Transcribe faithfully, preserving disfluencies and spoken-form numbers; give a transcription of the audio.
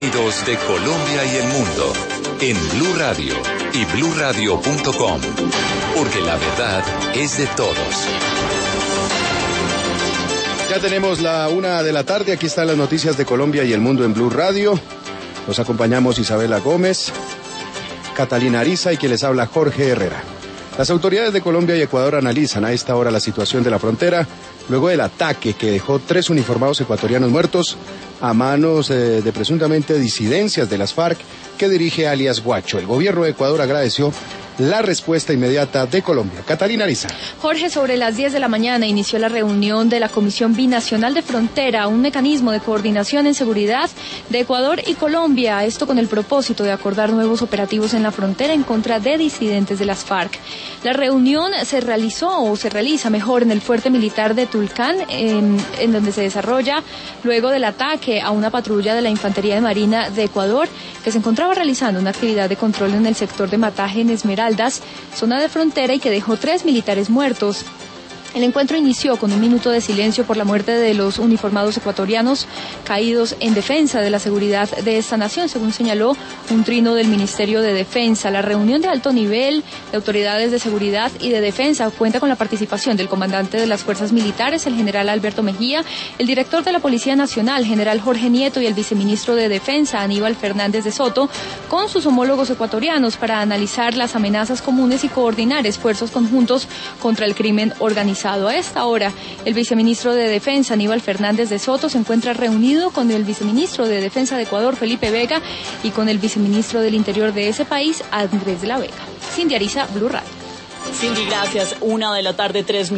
De Colombia y el mundo en Blue Radio y blue radio punto com, porque la verdad es de todos. Ya tenemos la una de la tarde, aquí están las noticias de Colombia y el mundo en Blue Radio. Nos acompañamos Isabela Gómez, Catalina Ariza y quien les habla Jorge Herrera. Las autoridades de Colombia y Ecuador analizan a esta hora la situación de la frontera luego del ataque que dejó tres uniformados ecuatorianos muertos a manos eh, de presuntamente disidencias de las FARC que dirige alias Guacho. El gobierno de Ecuador agradeció la respuesta inmediata de Colombia. Catalina Ariza. Jorge, sobre las diez de la mañana inició la reunión de la Comisión Binacional de Frontera, un mecanismo de coordinación en seguridad de Ecuador y Colombia, esto con el propósito de acordar nuevos operativos en la frontera en contra de disidentes de las FARC. La reunión se realizó, o se realiza mejor, en el fuerte militar de Tulcán, en, en donde se desarrolla luego del ataque a una patrulla de la Infantería de Marina de Ecuador, que se encontraba realizando una actividad de control en el sector de Mataje en Esmeraldas, zona de frontera, y que dejó tres militares muertos. El encuentro inició con un minuto de silencio por la muerte de los uniformados ecuatorianos caídos en defensa de la seguridad de esta nación, según señaló un trino del Ministerio de Defensa. La reunión de alto nivel de autoridades de seguridad y de defensa cuenta con la participación del comandante de las fuerzas militares, el general Alberto Mejía, el director de la Policía Nacional, general Jorge Nieto, y el viceministro de Defensa, Aníbal Fernández de Soto, con sus homólogos ecuatorianos para analizar las amenazas comunes y coordinar esfuerzos conjuntos contra el crimen organizado. A esta hora, el viceministro de Defensa, Aníbal Fernández de Soto, se encuentra reunido con el viceministro de Defensa de Ecuador, Felipe Vega, y con el viceministro del Interior de ese país, Andrés de la Vega. Cindy Ariza, Blue Radio. Cindy, gracias. Una de la tarde, tres minutos.